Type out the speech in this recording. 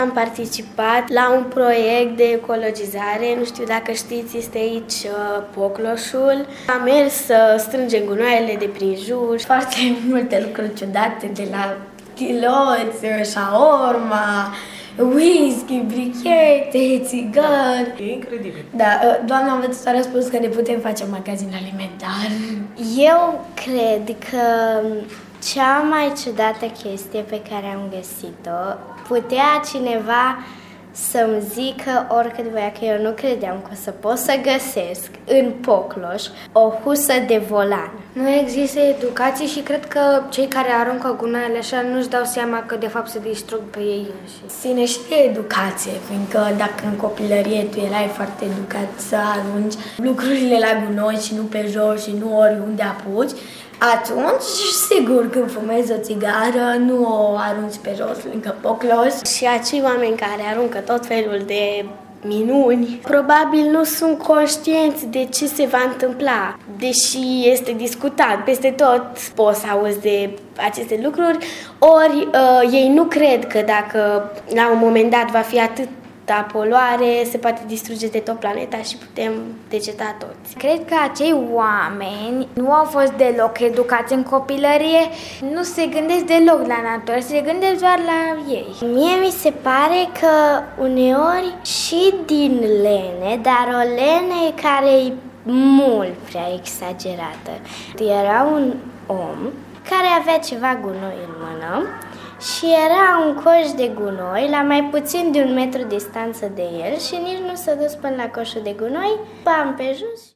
Am participat la un proiect de ecologizare, nu știu dacă știți, este aici Pocloșul. Am mers să strângem gunoaiele de prin jur, foarte multe lucruri ciudate, de la chiloți, shaorma, whisky, brichete, țigări. E incredibil. Da, doamna învățătoare a spus că ne putem face magazin alimentar. Eu cred că cea mai ciudată chestie pe care am găsit-o, putea cineva să-mi zică oricât voia, că eu nu credeam că o să pot să găsesc în Pocloș o husă de volan. Nu există educație și cred că cei care aruncă gunoaiele așa nu-și dau seama că de fapt se distrug pe ei înșiși. Ține și de educație, fiindcă dacă în copilărie tu erai foarte educat să arunci lucrurile la gunoi și nu pe jos și nu oriunde apuci, atunci, sigur, când fumezi o țigară, nu o arunci pe jos lângă Pocloș. Și acei oameni care aruncă tot felul de minuni, probabil nu sunt conștienți de ce se va întâmpla. Deși este discutat, peste tot poți să auzi de aceste lucruri, ori ei nu cred că dacă la un moment dat va fi atâta poluare, se poate distruge de tot planeta și putem deceta toți. Cred că acei oameni nu au fost deloc educați în copilărie, nu se gândesc deloc la natură, se gândesc doar la ei. Mie mi se pare că uneori și din lene, dar o lene care e mult prea exagerată. Era un om care avea ceva gunoi în mână și era un coș de gunoi la mai puțin de 1 metru distanță de el și nici nu s-a dus până la coșul de gunoi, bam pe jos.